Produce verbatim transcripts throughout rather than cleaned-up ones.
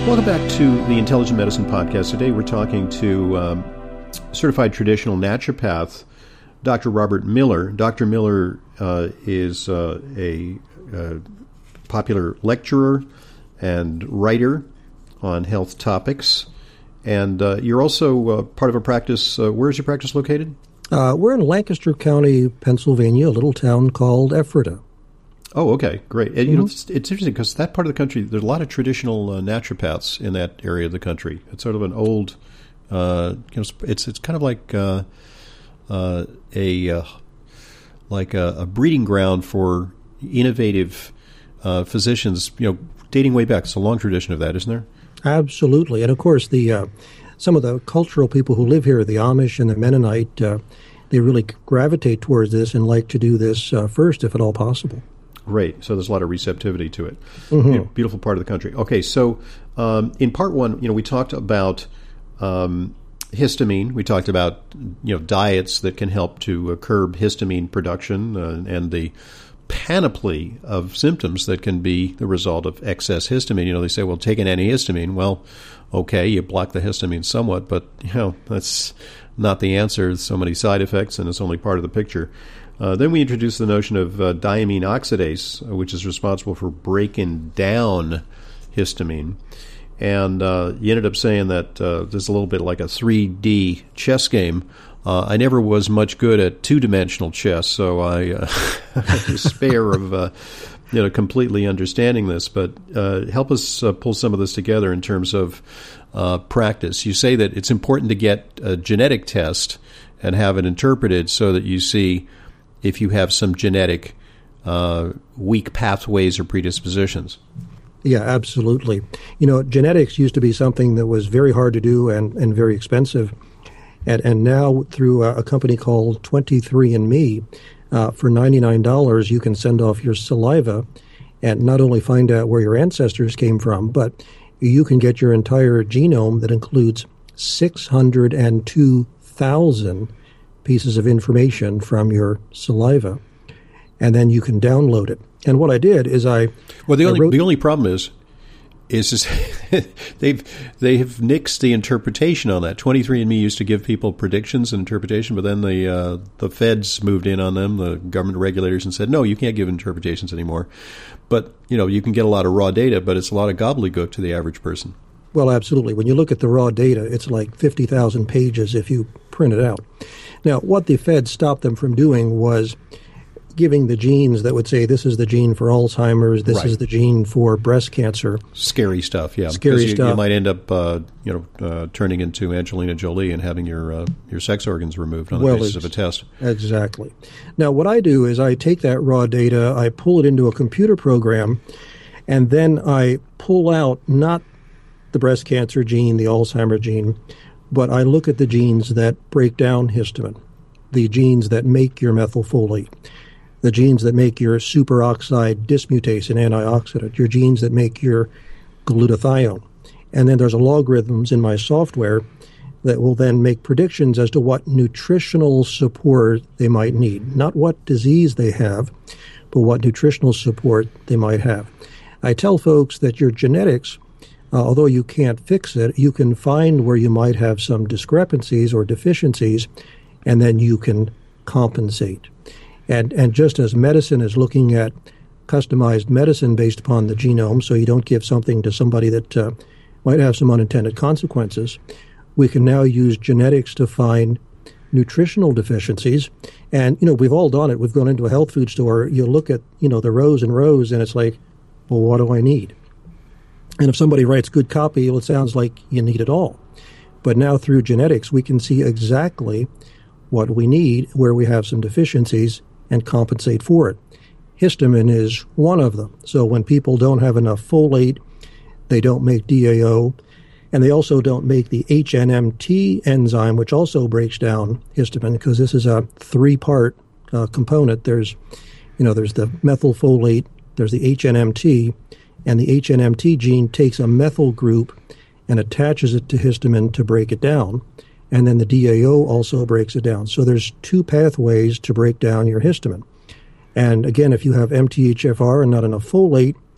Welcome back to the Intelligent Medicine Podcast. Today we're talking to um, certified traditional naturopath, Doctor Robert Miller. Doctor Miller uh, is uh, a uh, popular lecturer and writer on health topics. And uh, you're also uh, part of a practice. Uh, where is your practice located? Uh, we're in Lancaster County, Pennsylvania, a little town called Ephrata. Oh, okay, great. And, you mm-hmm. know, it's, it's interesting because that part of the country, there's a lot of traditional uh, naturopaths in that area of the country. It's sort of an old, uh, you know, it's it's kind of like uh, uh, a uh, like a, a breeding ground for innovative uh, physicians. You know, dating way back. It's a long tradition of that, isn't there? Absolutely, and of course, the uh, some of the cultural people who live here, the Amish and the Mennonite, uh, they really gravitate towards this and like to do this uh, first, if at all possible. Great. So there's a lot of receptivity to it. Mm-hmm. You know, beautiful part of the country. Okay, so um, in part one, you know, we talked about um, histamine. We talked about, you know, diets that can help to uh, curb histamine production uh, and the panoply of symptoms that can be the result of excess histamine. You know, they say, well, take an antihistamine. Well, okay, you block the histamine somewhat, but, you know, that's not the answer. There's so many side effects, and it's only part of the picture. Uh, then we introduced the notion of uh, diamine oxidase, which is responsible for breaking down histamine. And uh, you ended up saying that uh, this is a little bit like a three D chess game. Uh, I never was much good at two-dimensional chess, so I uh, despair of uh, you know completely understanding this. But uh, help us uh, pull some of this together in terms of uh, practice. You say that it's important to get a genetic test and have it interpreted so that you see if you have some genetic uh, weak pathways or predispositions. Yeah, absolutely. You know, genetics used to be something that was very hard to do and, and very expensive. And, and now through a, a company called twenty-three and me, uh, for ninety-nine dollars, you can send off your saliva and not only find out where your ancestors came from, but you can get your entire genome that includes six hundred two thousand pieces of information from your saliva, and then you can download it. And what I did is I well the I only wrote, the only problem is is, is they've they have nixed the interpretation on that. twenty-three and me used to give people predictions and interpretation, but then the uh, the feds moved in on them, the government regulators, and said no, you can't give interpretations anymore. But you know you can get a lot of raw data, but it's a lot of gobbledygook to the average person. Well, absolutely. When you look at the raw data, it's like fifty thousand pages if you print it out. Now, what the Fed stopped them from doing was giving the genes that would say this is the gene for Alzheimer's, this right. is the gene for breast cancer. Scary stuff, yeah. Scary you, stuff. You might end up, uh, you know, uh, turning into Angelina Jolie and having your uh, your sex organs removed on the well, basis of a test. Exactly. Now, what I do is I take that raw data, I pull it into a computer program, and then I pull out not the breast cancer gene, the Alzheimer gene, but I look at the genes that break down histamine, the genes that make your methylfolate, the genes that make your superoxide dismutase, an antioxidant, your genes that make your glutathione. And then there's a logarithms in my software that will then make predictions as to what nutritional support they might need, not what disease they have, but what nutritional support they might have. I tell folks that your genetics, Uh, although you can't fix it, you can find where you might have some discrepancies or deficiencies, and then you can compensate. And and just as medicine is looking at customized medicine based upon the genome, so you don't give something to somebody that uh, might have some unintended consequences, we can now use genetics to find nutritional deficiencies. And, you know, we've all done it. We've gone into a health food store. You look at, you know, the rows and rows, and it's like, well, what do I need? And if somebody writes good copy, well, it sounds like you need it all. But now through genetics, we can see exactly what we need, where we have some deficiencies, and compensate for it. Histamine is one of them. So when people don't have enough folate, they don't make D A O, and they also don't make the H N M T enzyme, which also breaks down histamine, because this is a three-part uh, component. There's, you know, there's the methylfolate, there's the H N M T, and the H N M T gene takes a methyl group and attaches it to histamine to break it down. And then the D A O also breaks it down. So there's two pathways to break down your histamine. And again, if you have M T H F R and not enough folate,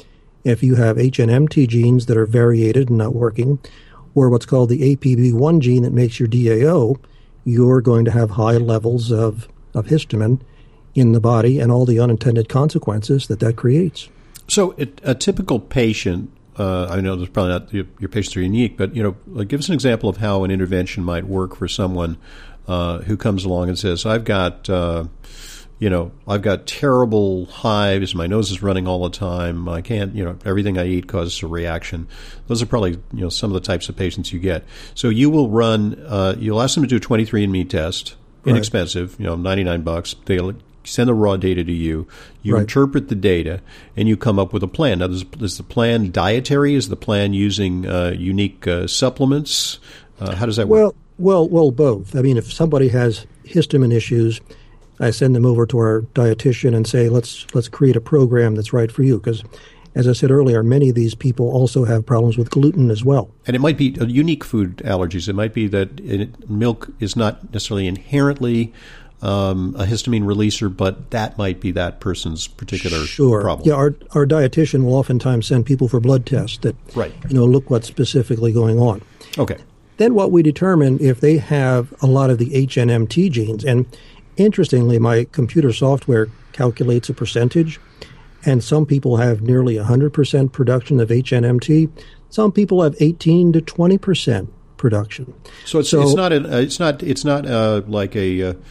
if you have H N M T genes that are variated and not working, or what's called the A P B one gene that makes your D A O, you're going to have high levels of, of histamine in the body and all the unintended consequences that that creates. So it, a typical patient, uh, I know there's probably not, your, your patients are unique, but, you know, like give us an example of how an intervention might work for someone uh, who comes along and says, I've got, uh, you know, I've got terrible hives, my nose is running all the time, I can't, you know, everything I eat causes a reaction. Those are probably, you know, some of the types of patients you get. So you will run, uh, you'll ask them to do a twenty-three and me test, inexpensive, right. you know, ninety-nine bucks. They'll send the raw data to you. You right. interpret the data, and you come up with a plan. Now, is, is the plan dietary? Is the plan using uh, unique uh, supplements? Uh, how does that well, work? Well, well, both. I mean, if somebody has histamine issues, I send them over to our dietitian and say, let's let's create a program that's right for you. Because, as I said earlier, many of these people also have problems with gluten as well. And it might be uh, unique food allergies. It might be that it, milk is not necessarily inherently Um, a histamine releaser, but that might be that person's particular sure. problem. Yeah, our our dietitian will oftentimes send people for blood tests that right. you know look what's specifically going on. Okay. Then what we determine if they have a lot of the H N M T genes, and interestingly, my computer software calculates a percentage, and some people have nearly one hundred percent production of H N M T. Some people have eighteen to twenty percent production. So it's so, it's not a, it's not it's not uh, like a uh,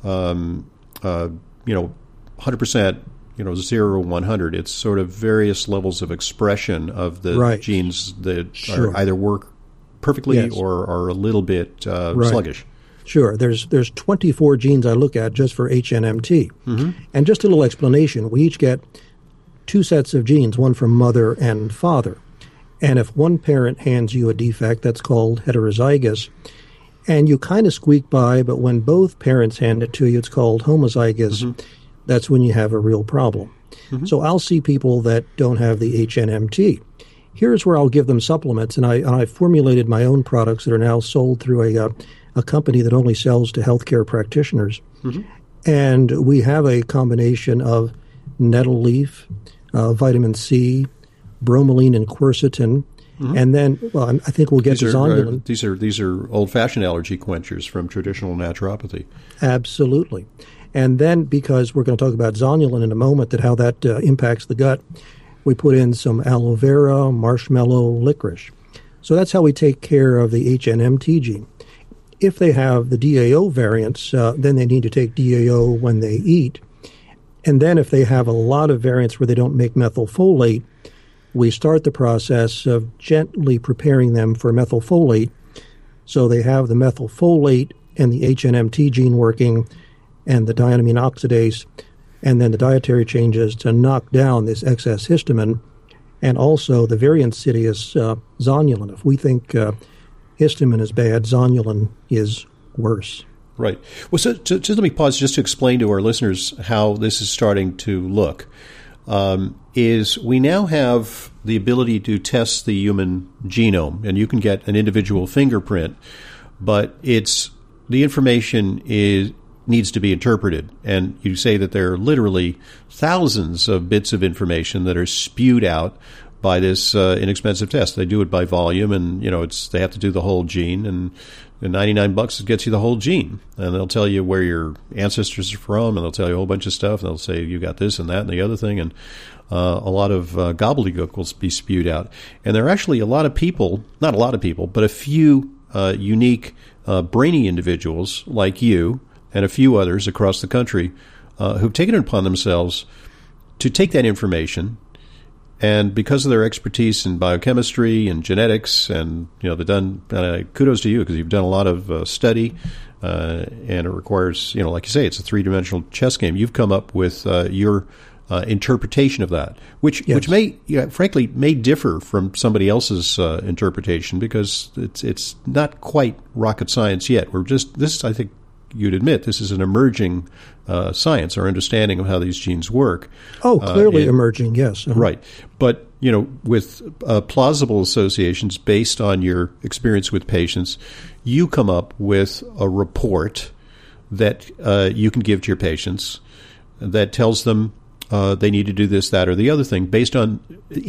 Um, uh, you know, one hundred percent, you know, zero or one hundred. It's sort of various levels of expression of the right. genes that sure. are either work perfectly yes. or are a little bit uh, right. sluggish. Sure. There's there's twenty-four genes I look at just for H N M T. Mm-hmm. And just a little explanation. We each get two sets of genes, one from mother and father. And if one parent hands you a defect, that's called heterozygous. And you kind of squeak by, but when both parents hand it to you, it's called homozygous. Mm-hmm. That's when you have a real problem. Mm-hmm. So I'll see people that don't have the H N M T. Here's where I'll give them supplements, and I and I formulated my own products that are now sold through a uh, a company that only sells to healthcare practitioners. Mm-hmm. And we have a combination of nettle leaf, uh, vitamin C, bromelain, and quercetin. Mm-hmm. And then, well, I think we'll get these to are, zonulin. Uh, these are these are old-fashioned allergy quenchers from traditional naturopathy. Absolutely. And then, because we're going to talk about zonulin in a moment, that how that uh, impacts the gut, we put in some aloe vera, marshmallow, licorice. So that's how we take care of the H N M T gene. If they have the D A O variants, uh, then they need to take D A O when they eat. And then if they have a lot of variants where they don't make methylfolate, we start the process of gently preparing them for methylfolate so they have the methylfolate and the H N M T gene working and the diamine oxidase, and then the dietary changes to knock down this excess histamine and also the very insidious uh, zonulin. If we think uh, histamine is bad, zonulin is worse. Right. Well, so, so just let me pause just to explain to our listeners how this is starting to look. Um, is we now have the ability to test the human genome, and you can get an individual fingerprint, but it's the information is needs to be interpreted. And you say that there are literally thousands of bits of information that are spewed out by this uh, inexpensive test. They do it by volume, and you know it's they have to do the whole gene, and ninety-nine bucks gets you the whole gene, and they'll tell you where your ancestors are from, and they'll tell you a whole bunch of stuff, and they'll say you got this and that and the other thing, and uh, a lot of uh, gobbledygook will be spewed out. And there are actually a lot of people, not a lot of people, but a few uh, unique uh, brainy individuals like you and a few others across the country uh, who've taken it upon themselves to take that information. And because of their expertise in biochemistry and genetics, and you know, they've done. Uh, kudos to you because you've done a lot of uh, study, uh, and it requires, you know, like you say, it's a three-dimensional chess game. You've come up with uh, your uh, interpretation of that, which yes. which may, you know, frankly, may differ from somebody else's uh, interpretation because it's it's not quite rocket science yet. We're just this, I think. You'd admit this is an emerging uh, science, our understanding of how these genes work. Oh, clearly uh, and, emerging, yes. Uh-huh. Right. But, you know, with uh, plausible associations based on your experience with patients, you come up with a report that uh, you can give to your patients that tells them uh, they need to do this, that, or the other thing based on it,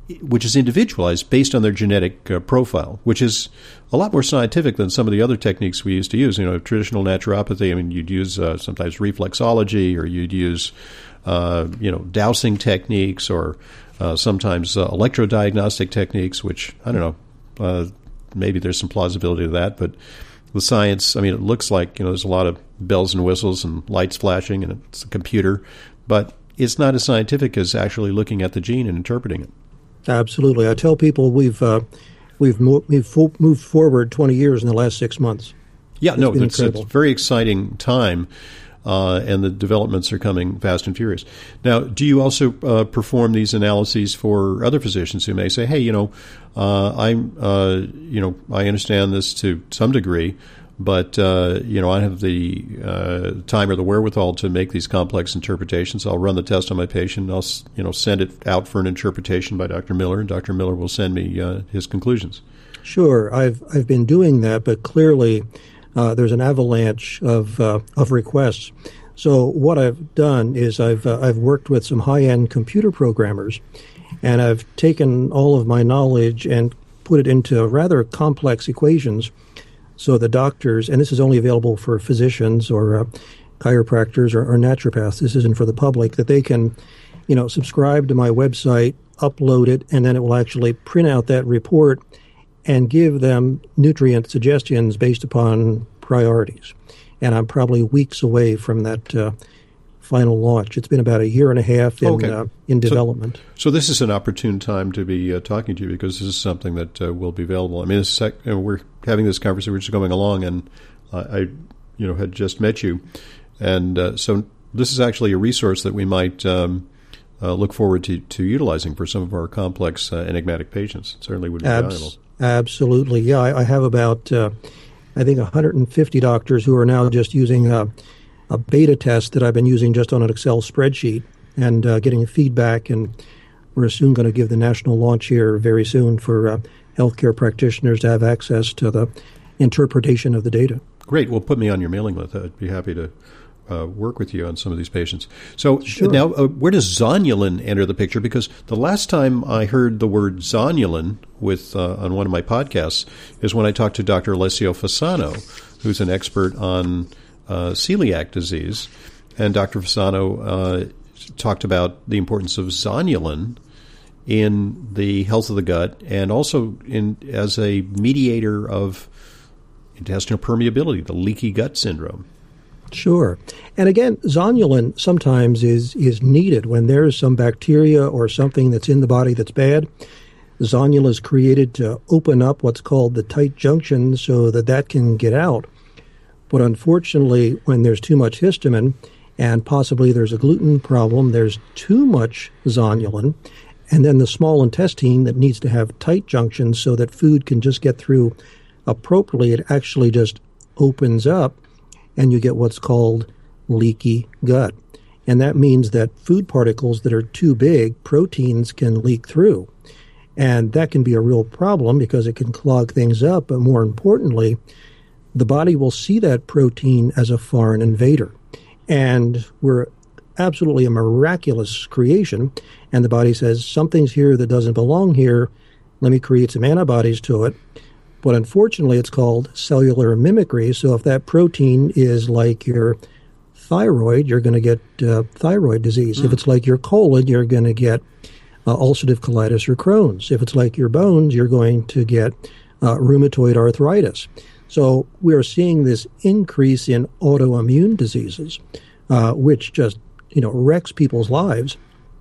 which is individualized based on their genetic uh, profile, which is a lot more scientific than some of the other techniques we used to use. You know, traditional naturopathy, I mean, you'd use uh, sometimes reflexology, or you'd use, uh, you know, dowsing techniques, or uh, sometimes uh, electrodiagnostic techniques, which, I don't know, uh, maybe there's some plausibility to that. But the science, I mean, it looks like, you know, there's a lot of bells and whistles and lights flashing, and it's a computer, but it's not as scientific as actually looking at the gene and interpreting it. Absolutely. I tell people we've uh, we've, mo- we've fo- moved forward twenty years in the last six months. Yeah, it's no, it's, it's a very exciting time, uh, and the developments are coming fast and furious. Now, do you also uh, perform these analyses for other physicians who may say, "Hey, you know, uh, I'm, uh, you know, I understand this to some degree, but uh, you know, I have the uh, time or the wherewithal to make these complex interpretations. I'll run the test on my patient. I'll, you know, send it out for an interpretation by Doctor Miller, and Doctor Miller will send me uh, his conclusions." Sure, I've I've been doing that, but clearly uh, there's an avalanche of uh, of requests. So what I've done is I've uh, I've worked with some high-end computer programmers, and I've taken all of my knowledge and put it into rather complex equations. So the doctors, and this is only available for physicians or uh, chiropractors or, or naturopaths, this isn't for the public, that they can, you know, subscribe to my website, upload it, and then it will actually print out that report and give them nutrient suggestions based upon priorities. And I'm probably weeks away from that uh, final launch. It's been about a year and a half in okay. uh, in development. So, so this is an opportune time to be uh, talking to you, because this is something that uh, will be available. I mean, this sec- you know, we're having this conversation, we're just going along, and uh, I, you know, had just met you, and uh, so this is actually a resource that we might um, uh, look forward to, to utilizing for some of our complex uh, enigmatic patients. It certainly would be Abs- valuable. Absolutely, yeah. I, I have about, uh, I think, one hundred fifty doctors who are now just using Uh, a beta test that I've been using just on an Excel spreadsheet and uh, getting feedback. And we're soon going to give the national launch here very soon for uh, healthcare practitioners to have access to the interpretation of the data. Great. Well, put me on your mailing list. I'd be happy to uh, work with you on some of these patients. So sure. Now, uh, where does zonulin enter the picture? Because the last time I heard the word zonulin with uh, on one of my podcasts is when I talked to Doctor Alessio Fasano, who's an expert on Uh, celiac disease, and Doctor Fasano uh, talked about the importance of zonulin in the health of the gut, and also in as a mediator of intestinal permeability, the leaky gut syndrome. Sure. And again, zonulin sometimes is, is needed when there is some bacteria or something that's in the body that's bad. Zonulin is created to open up what's called the tight junction so that that can get out. But unfortunately, when there's too much histamine, and possibly there's a gluten problem, there's too much zonulin, and then the small intestine that needs to have tight junctions so that food can just get through appropriately, it actually just opens up, and you get what's called leaky gut. And that means that food particles that are too big, proteins, can leak through. And that can be a real problem because it can clog things up, but more importantly, the body will see that protein as a foreign invader. And we're absolutely a miraculous creation, and the body says, something's here that doesn't belong here, let me create some antibodies to it. But unfortunately, it's called cellular mimicry, so if that protein is like your thyroid, you're going to get uh, thyroid disease. Mm. If it's like your colon, you're going to get uh, ulcerative colitis or Crohn's. If it's like your bones, you're going to get uh, rheumatoid arthritis. So we're seeing this increase in autoimmune diseases, uh, which just, you know, wrecks people's lives.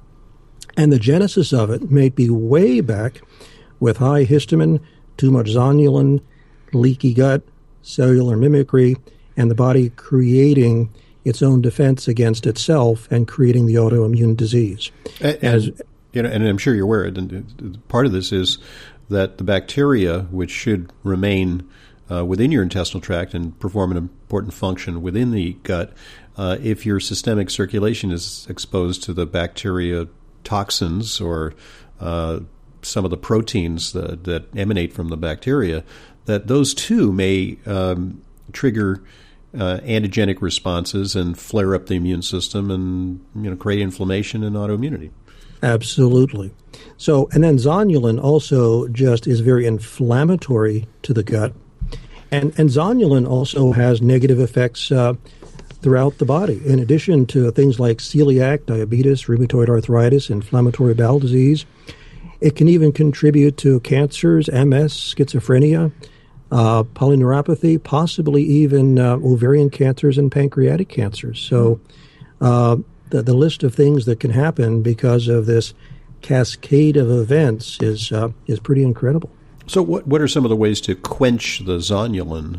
And the genesis of it may be way back with high histamine, too much zonulin, leaky gut, cellular mimicry, and the body creating its own defense against itself and creating the autoimmune disease. And, As, and, you know, and I'm sure you're aware, and part of this is that the bacteria, which should remain Uh, within your intestinal tract and perform an important function within the gut, uh, if your systemic circulation is exposed to the bacteria toxins or uh, some of the proteins that, that emanate from the bacteria, that those too may um, trigger uh, antigenic responses and flare up the immune system and, you know, create inflammation and autoimmunity. Absolutely. So, and then zonulin also just is very inflammatory to the gut. And, and zonulin also has negative effects uh, throughout the body. In addition to things like celiac, diabetes, rheumatoid arthritis, inflammatory bowel disease, it can even contribute to cancers, M S, schizophrenia, uh, polyneuropathy, possibly even uh, ovarian cancers and pancreatic cancers. So uh, the, the list of things that can happen because of this cascade of events is uh, is pretty incredible. So what what are some of the ways to quench the zonulin?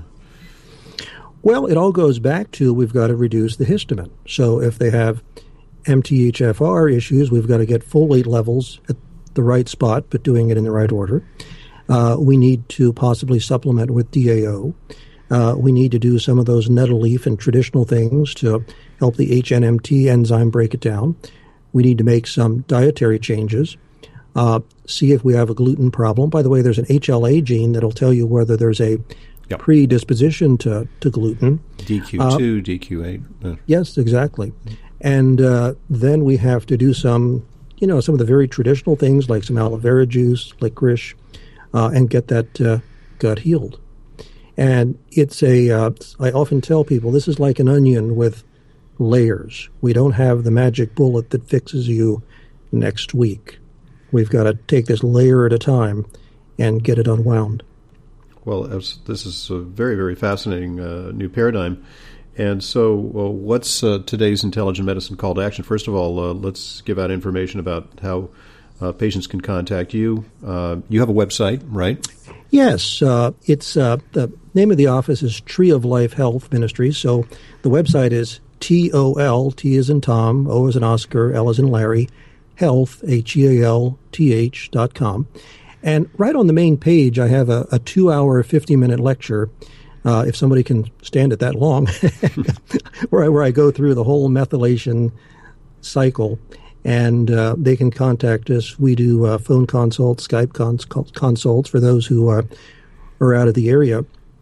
Well, it all goes back to we've got to reduce the histamine. So if they have M T H F R issues, we've got to get folate levels at the right spot, but doing it in the right order. Uh, we need to possibly supplement with D A O. Uh, we need to do some of those nettle leaf and traditional things to help the H N M T enzyme break it down. We need to make some dietary changes. Uh, see if we have a gluten problem. By the way, there's an H L A gene that'll tell you whether there's a Yep. predisposition to, to gluten. D Q two, uh, D Q eight. Uh. Yes, exactly. And uh, then we have to do some, you know, some of the very traditional things like some aloe vera juice, licorice, uh, and get that uh, gut healed. And it's a, uh, I often tell people, this is like an onion with layers. We don't have the magic bullet that fixes you next week. We've got to take this layer at a time and get it unwound. Well, this is a very, very fascinating uh, new paradigm. And so uh, what's uh, today's Intelligent Medicine call to action? First of all, uh, let's give out information about how uh, patients can contact you. Uh, you have a website, right? Yes. Uh, it's uh, the name of the office is Tree of Life Health Ministries. So the website is T O L, T as in Tom, O as in Oscar, L as in Larry, health, H E A L T H dot com. And right on the main page, I have a, a two-hour, fifty-minute lecture, uh, if somebody can stand it that long, where, I, where I go through the whole methylation cycle. And uh, they can contact us. We do uh, phone consults, Skype cons- consults for those who are, are out of the area.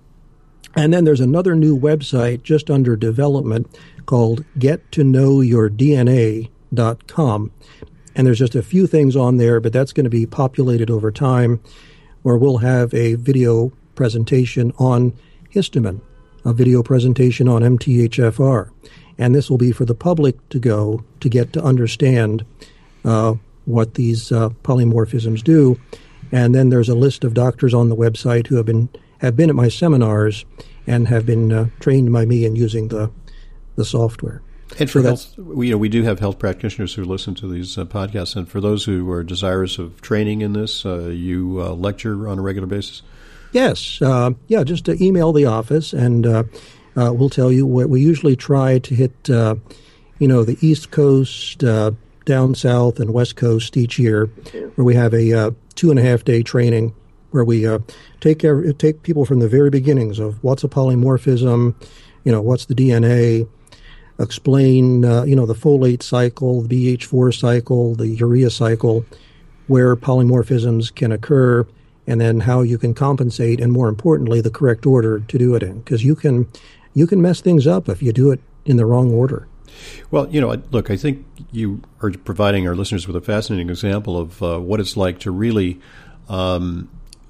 And then there's another new website just under development called get to know your D N A dot com. And there's just a few things on there, but that's going to be populated over time, where we'll have a video presentation on histamine, a video presentation on M T H F R. And this will be for the public to go to get to understand uh, what these uh, polymorphisms do. And then there's a list of doctors on the website who have been have been at my seminars and have been uh, trained by me in using the the software. And for so health, we, you know, we do have health practitioners who listen to these uh, podcasts. And for those who are desirous of training in this, uh, you uh, lecture on a regular basis? Yes. Uh, yeah, just uh, email the office, and uh, uh, we'll tell you what we usually try to hit, uh, you know, the East Coast, uh, down south, and West Coast each year, where we have a uh, two-and-a-half-day training where we uh, take care, take people from the very beginnings of what's a polymorphism, you know, what's the D N A, explain, uh, you know, the folate cycle, the B H four cycle, the urea cycle, where polymorphisms can occur, and then how you can compensate, and more importantly, the correct order to do it in. Because you can, you can mess things up if you do it in the wrong order. Well, you know, look, I think you are providing our listeners with a fascinating example of uh, what it's like to really um,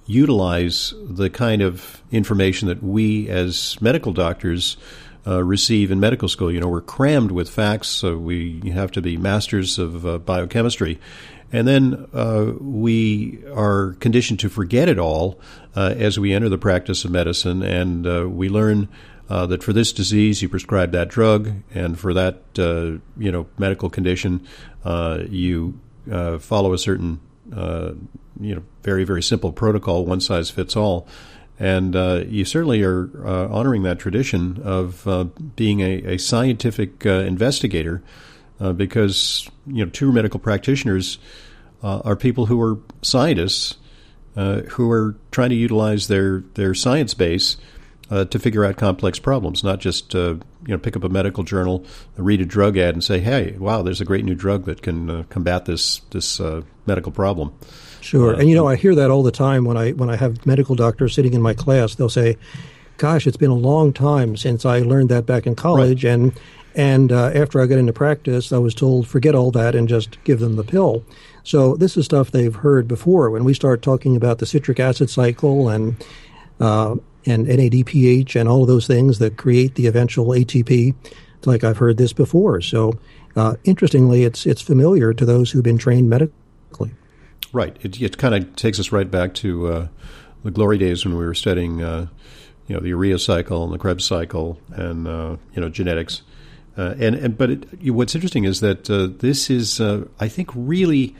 utilize the kind of information that we as medical doctors Uh, receive in medical school. You know, we're crammed with facts, so we have to be masters of uh, biochemistry. And then uh, we are conditioned to forget it all uh, as we enter the practice of medicine. And uh, we learn uh, that for this disease, you prescribe that drug, and for that, uh, you know, medical condition, uh, you uh, follow a certain, uh, you know, very, very simple protocol, one size fits all. And uh, you certainly are uh, honoring that tradition of uh, being a, a scientific uh, investigator, uh, because, you know, true medical practitioners uh, are people who are scientists uh, who are trying to utilize their, their science base uh, to figure out complex problems, not just uh, you know pick up a medical journal, read a drug ad, and say, "Hey, wow, there's a great new drug that can uh, combat this this uh, medical problem." Sure. And, you know, I hear that all the time when I when I have medical doctors sitting in my class. They'll say, gosh, it's been a long time since I learned that back in college. Right. And And uh, after I got into practice, I was told, forget all that and just give them the pill. So this is stuff they've heard before. When we start talking about the citric acid cycle and uh, and N A D P H and all of those things that create the eventual A T P, it's like I've heard this before. So uh, interestingly, it's it's familiar to those who've been trained medically. Right. It, it kind of takes us right back to uh, the glory days when we were studying, uh, you know, the urea cycle and the Krebs cycle and uh, you know genetics. Uh, and, and but it, what's interesting is that uh, this is, uh, I think, really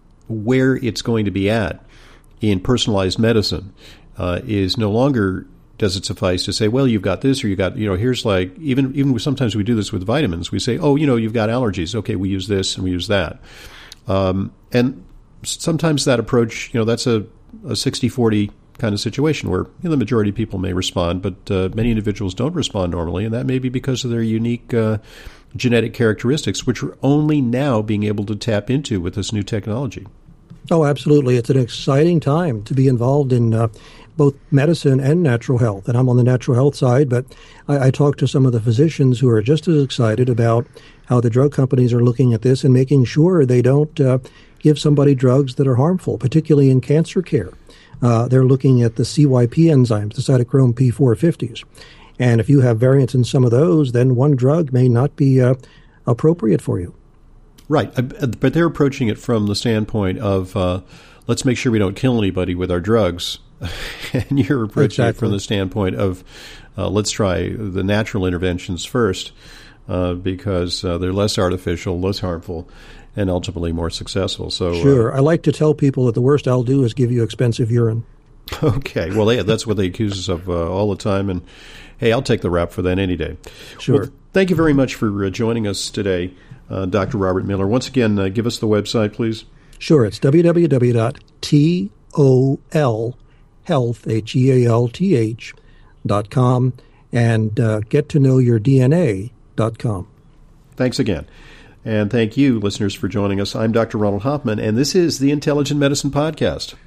where it's going to be at in personalized medicine. Uh, is no longer does it suffice to say, well, you've got this or you got, you know, here's like, even even sometimes we do this with vitamins. We say, oh, you know, you've got allergies. Okay, we use this and we use that. Um, and sometimes that approach, you know, that's a, a sixty forty kind of situation where, you know, the majority of people may respond, but uh, many individuals don't respond normally, and that may be because of their unique uh, genetic characteristics, which we're only now being able to tap into with this new technology. Oh, absolutely. It's an exciting time to be involved in uh, both medicine and natural health. And I'm on the natural health side, but I, I talk to some of the physicians who are just as excited about how the drug companies are looking at this and making sure they don't uh, give somebody drugs that are harmful, particularly in cancer care. Uh, they're looking at the C Y P enzymes, the cytochrome P four fifties. And if you have variants in some of those, then one drug may not be uh, appropriate for you. Right. But they're approaching it from the standpoint of uh, let's make sure we don't kill anybody with our drugs. And you're approaching exactly. it from the standpoint of uh, let's try the natural interventions first uh, because uh, they're less artificial, less harmful, and ultimately more successful. So Sure. Uh, I like to tell people that the worst I'll do is give you expensive urine. Okay. Well, yeah, that's what they accuse us of uh, all the time. And, hey, I'll take the rap for that any day. Sure. Well, thank you very much for uh, joining us today, uh, Doctor Robert Miller. Once again, uh, give us the website, please. Sure. It's w w w dot tol health, H E A L T H, dot com, and uh, get to know your D N A dot com. Thanks again. And thank you, listeners, for joining us. I'm Doctor Ronald Hoffman, and this is the Intelligent Medicine Podcast.